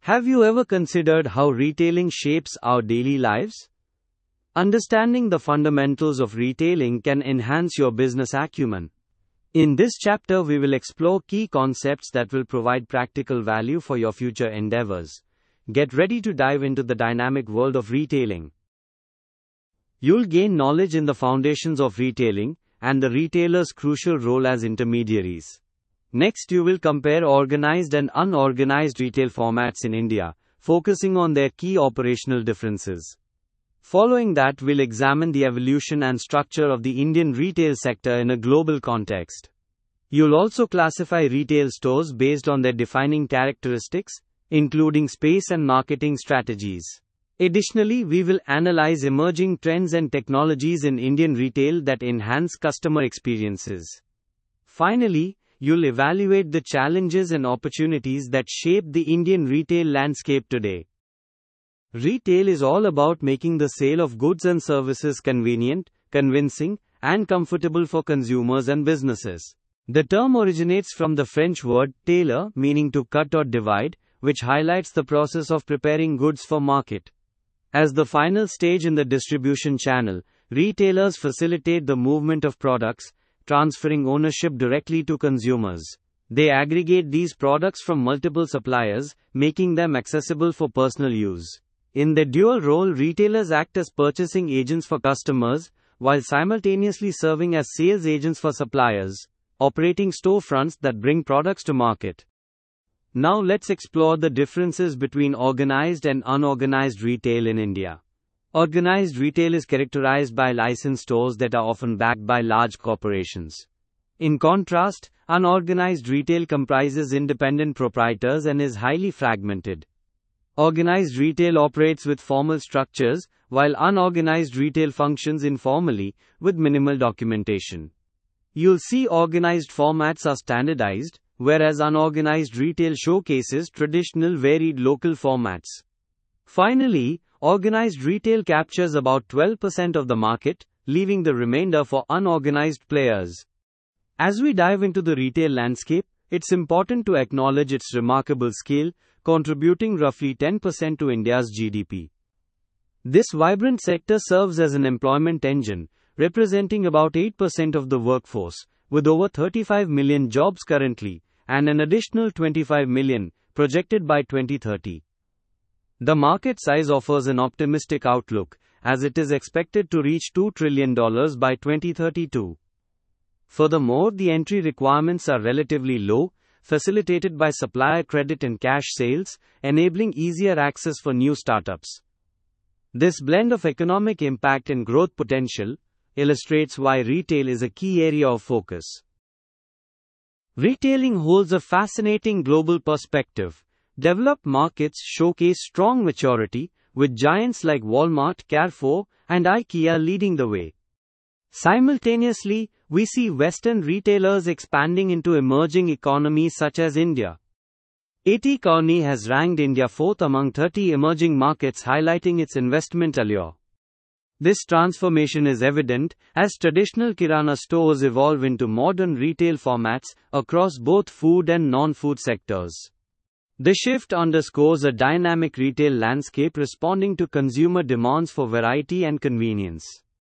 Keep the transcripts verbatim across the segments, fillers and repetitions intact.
Have you ever considered how retailing shapes our daily lives? Understanding the fundamentals of retailing can enhance your business acumen. In this chapter, we will explore key concepts that will provide practical value for your future endeavors. Get ready to dive into the dynamic world of retailing. You'll gain knowledge in the foundations of retailing and the retailer's crucial role as intermediaries. Next, you will compare organized and unorganized retail formats in India, focusing on their key operational differences. Following that, we'll examine the evolution and structure of the Indian retail sector in a global context. You'll also classify retail stores based on their defining characteristics, including space and marketing strategies. Additionally, we will analyze emerging trends and technologies in Indian retail that enhance customer experiences. Finally, you'll evaluate the challenges and opportunities that shape the Indian retail landscape today. Retail is all about making the sale of goods and services convenient, convincing, and comfortable for consumers and businesses. The term originates from the French word tailor, meaning to cut or divide, which highlights the process of preparing goods for market. As the final stage in the distribution channel, retailers facilitate the movement of products, transferring ownership directly to consumers. They aggregate these products from multiple suppliers, making them accessible for personal use. In their dual role, retailers act as purchasing agents for customers, while simultaneously serving as sales agents for suppliers, operating storefronts that bring products to market. Now let's explore the differences between organized and unorganized retail in India. Organized retail is characterized by licensed stores that are often backed by large corporations. In contrast, unorganized retail comprises independent proprietors and is highly fragmented. Organized retail operates with formal structures, while unorganized retail functions informally, with minimal documentation. You'll see organized formats are standardized, whereas unorganized retail showcases traditional varied local formats. Finally, organized retail captures about twelve percent of the market, leaving the remainder for unorganized players. As we dive into the retail landscape, it's important to acknowledge its remarkable scale, contributing roughly ten percent to India's G D P. This vibrant sector serves as an employment engine, representing about eight percent of the workforce, with over thirty-five million jobs currently, and an additional twenty-five million projected by twenty thirty. The market size offers an optimistic outlook, as it is expected to reach two trillion dollars by twenty thirty-two. Furthermore, the entry requirements are relatively low, facilitated by supplier credit and cash sales, enabling easier access for new startups. This blend of economic impact and growth potential illustrates why retail is a key area of focus. Retailing holds a fascinating global perspective. Developed markets showcase strong maturity, with giants like Walmart, Carrefour, and IKEA leading the way. Simultaneously, we see Western retailers expanding into emerging economies such as India. A T Kearney has ranked India fourth among thirty emerging markets, highlighting its investment allure. This transformation is evident as traditional Kirana stores evolve into modern retail formats across both food and non-food sectors. The shift underscores a dynamic retail landscape responding to consumer demands for variety and convenience.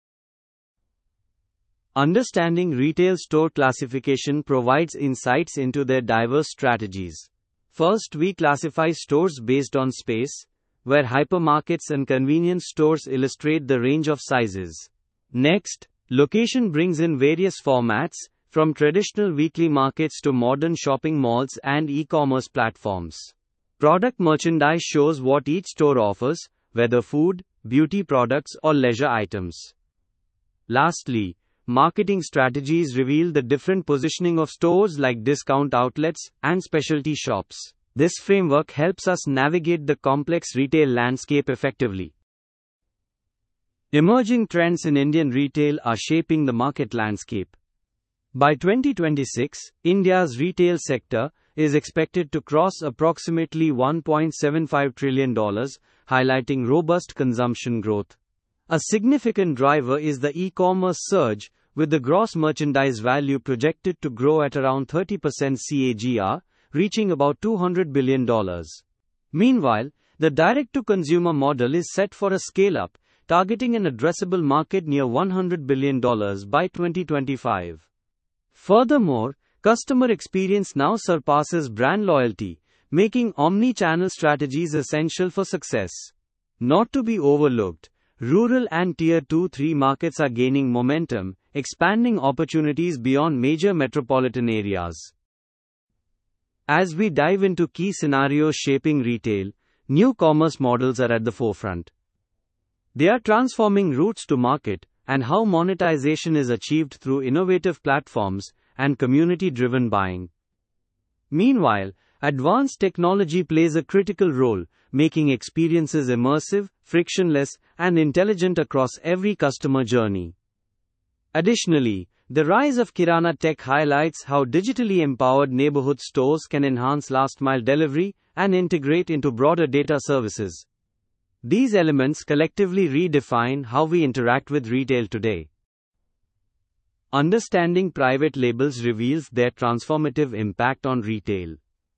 Understanding retail store classification provides insights into their diverse strategies. First, we classify stores based on space, where hypermarkets and convenience stores illustrate the range of sizes. Next, location brings in various formats, from traditional weekly markets to modern shopping malls and e-commerce platforms. Product merchandise shows what each store offers, whether food, beauty products, or leisure items. Lastly, marketing strategies reveal the different positioning of stores like discount outlets and specialty shops. This framework helps us navigate the complex retail landscape effectively. Emerging trends in Indian retail are shaping the market landscape. By twenty twenty-six, India's retail sector is expected to cross approximately one point seven five trillion dollars, highlighting robust consumption growth. A significant driver is the e-commerce surge, with the gross merchandise value projected to grow at around thirty percent C A G R, reaching about two hundred billion dollars. Meanwhile, the direct-to-consumer model is set for a scale-up, targeting an addressable market near one hundred billion dollars by twenty twenty-five. Furthermore, customer experience now surpasses brand loyalty, making omni-channel strategies essential for success. Not to be overlooked, rural and Tier two three markets are gaining momentum, expanding opportunities beyond major metropolitan areas. As we dive into key scenarios shaping retail, new commerce models are at the forefront. They are transforming routes to market and how monetization is achieved through innovative platforms and community-driven buying. Meanwhile, advanced technology plays a critical role, making experiences immersive, frictionless, and intelligent across every customer journey. Additionally, the rise of Kirana tech highlights how digitally empowered neighborhood stores can enhance last-mile delivery and integrate into broader data services. These elements collectively redefine how we interact with retail today. Understanding private labels reveals their transformative impact on retail.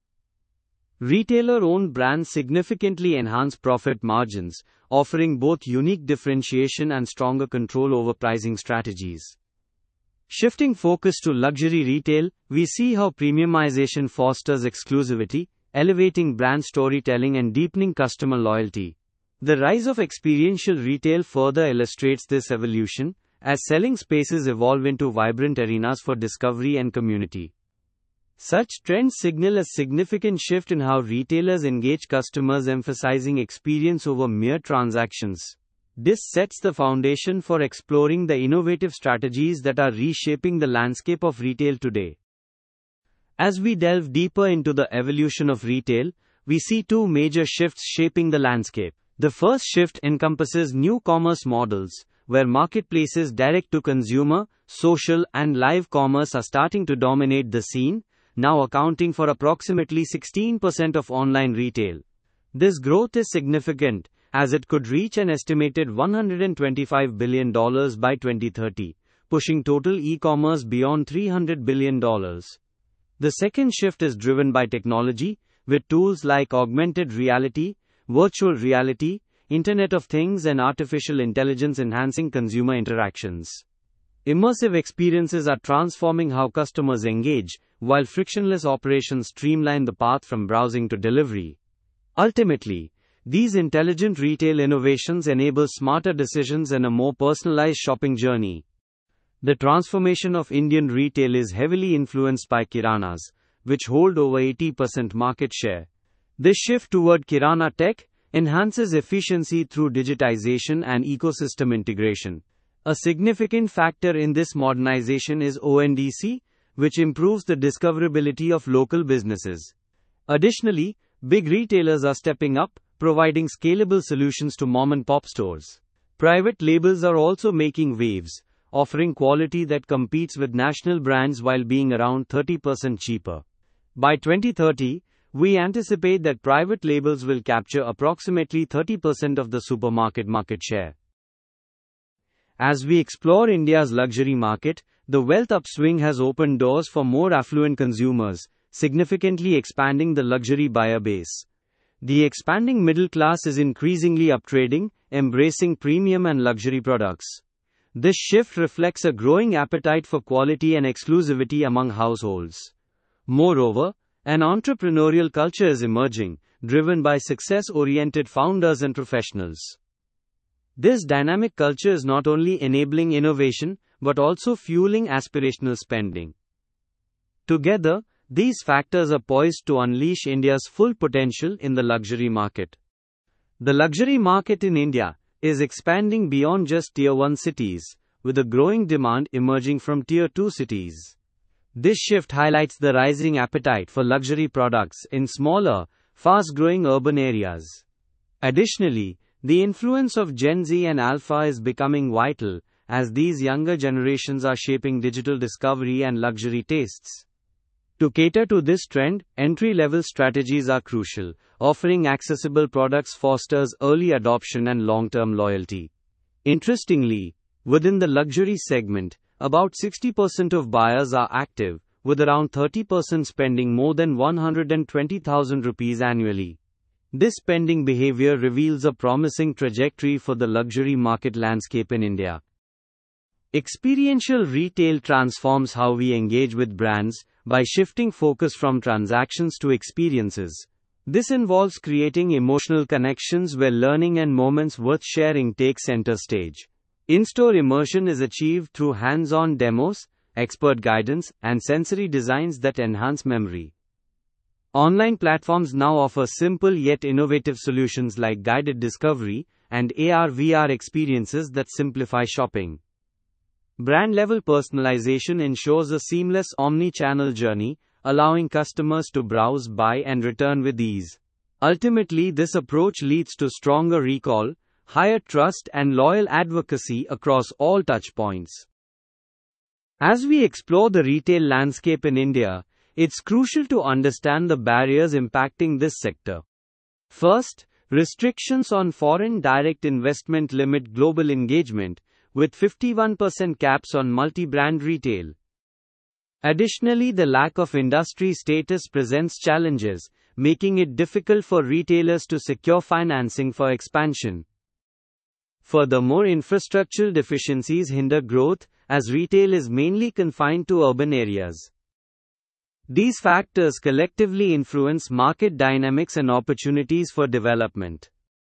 Retailer-owned brands significantly enhance profit margins, offering both unique differentiation and stronger control over pricing strategies. Shifting focus to luxury retail, we see how premiumization fosters exclusivity, elevating brand storytelling and deepening customer loyalty. The rise of experiential retail further illustrates this evolution, as selling spaces evolve into vibrant arenas for discovery and community. Such trends signal a significant shift in how retailers engage customers, emphasizing experience over mere transactions. This sets the foundation for exploring the innovative strategies that are reshaping the landscape of retail today. As we delve deeper into the evolution of retail, we see two major shifts shaping the landscape. The first shift encompasses new commerce models, where marketplaces direct-to-consumer, social, and live commerce are starting to dominate the scene, now accounting for approximately sixteen percent of online retail. This growth is significant, as it could reach an estimated one hundred twenty-five billion dollars by twenty thirty, pushing total e-commerce beyond three hundred billion dollars. The second shift is driven by technology, with tools like augmented reality, virtual reality, Internet of Things, and artificial intelligence enhancing consumer interactions. Immersive experiences are transforming how customers engage, while frictionless operations streamline the path from browsing to delivery. Ultimately, these intelligent retail innovations enable smarter decisions and a more personalized shopping journey. The transformation of Indian retail is heavily influenced by Kiranas, which hold over eighty percent market share. This shift toward Kirana tech enhances efficiency through digitization and ecosystem integration. A significant factor in this modernization is O N D C, which improves the discoverability of local businesses. Additionally, big retailers are stepping up, providing scalable solutions to mom-and-pop stores. Private labels are also making waves, offering quality that competes with national brands while being around thirty percent cheaper. By twenty thirty, we anticipate that private labels will capture approximately thirty percent of the supermarket market share. As we explore India's luxury market, the wealth upswing has opened doors for more affluent consumers, significantly expanding the luxury buyer base. The expanding middle class is increasingly uptrading, embracing premium and luxury products. This shift reflects a growing appetite for quality and exclusivity among households. Moreover, an entrepreneurial culture is emerging, driven by success-oriented founders and professionals. This dynamic culture is not only enabling innovation, but also fueling aspirational spending. Together, these factors are poised to unleash India's full potential in the luxury market. The luxury market in India is expanding beyond just Tier one cities, with a growing demand emerging from Tier two cities. This shift highlights the rising appetite for luxury products in smaller, fast-growing urban areas. Additionally, the influence of Gen Z and Alpha is becoming vital, as these younger generations are shaping digital discovery and luxury tastes. To cater to this trend, entry-level strategies are crucial. Offering accessible products fosters early adoption and long-term loyalty. Interestingly, within the luxury segment, about sixty percent of buyers are active, with around thirty percent spending more than one hundred twenty thousand rupees annually. This spending behavior reveals a promising trajectory for the luxury market landscape in India. Experiential retail transforms how we engage with brands by shifting focus from transactions to experiences. This involves creating emotional connections where learning and moments worth sharing take center stage. In-store immersion is achieved through hands-on demos, expert guidance, and sensory designs that enhance memory. Online platforms now offer simple yet innovative solutions like guided discovery and A R V R experiences that simplify shopping. Brand-level personalization ensures a seamless omni-channel journey, allowing customers to browse, buy, and return with ease. Ultimately, this approach leads to stronger recall, higher trust, and loyal advocacy across all touchpoints. As we explore the retail landscape in India, it's crucial to understand the barriers impacting this sector. First, restrictions on foreign direct investment limit global engagement, with fifty-one percent caps on multi-brand retail. Additionally, the lack of industry status presents challenges, making it difficult for retailers to secure financing for expansion. Furthermore, infrastructural deficiencies hinder growth, as retail is mainly confined to urban areas. These factors collectively influence market dynamics and opportunities for development.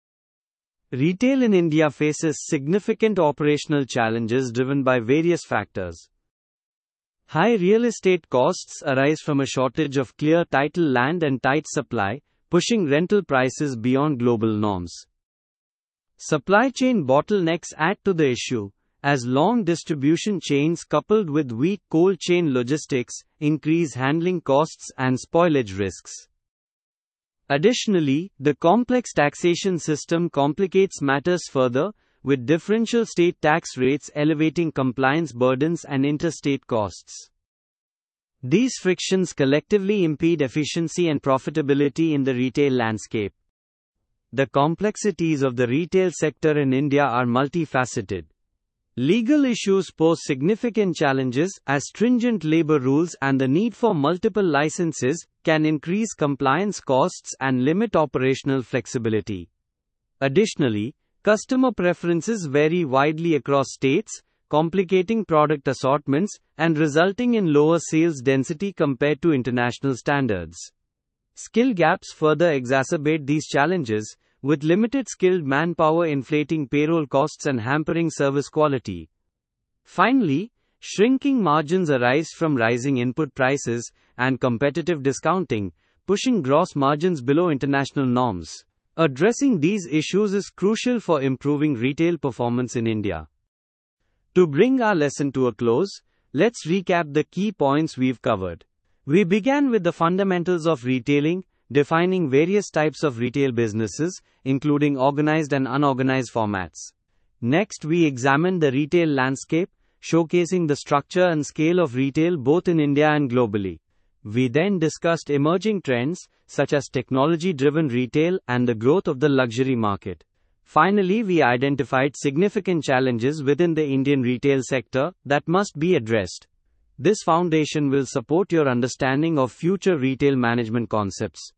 Retail in India faces significant operational challenges driven by various factors. High real estate costs arise from a shortage of clear title land and tight supply, pushing rental prices beyond global norms. Supply chain bottlenecks add to the issue, as long distribution chains coupled with weak cold chain logistics increase handling costs and spoilage risks. Additionally, the complex taxation system complicates matters further, with differential state tax rates elevating compliance burdens and interstate costs. These frictions collectively impede efficiency and profitability in the retail landscape. The complexities of the retail sector in India are multifaceted. Legal issues pose significant challenges, as stringent labor rules and the need for multiple licenses can increase compliance costs and limit operational flexibility. Additionally, customer preferences vary widely across states, complicating product assortments and resulting in lower sales density compared to international standards. Skill gaps further exacerbate these challenges, with limited skilled manpower inflating payroll costs and hampering service quality. Finally, shrinking margins arise from rising input prices and competitive discounting, pushing gross margins below international norms. Addressing these issues is crucial for improving retail performance in India. To bring our lesson to a close, let's recap the key points we've covered. We began with the fundamentals of retailing, defining various types of retail businesses, including organized and unorganized formats. Next, we examined the retail landscape, showcasing the structure and scale of retail both in India and globally. We then discussed emerging trends, such as technology-driven retail and the growth of the luxury market. Finally, we identified significant challenges within the Indian retail sector that must be addressed. This foundation will support your understanding of future retail management concepts.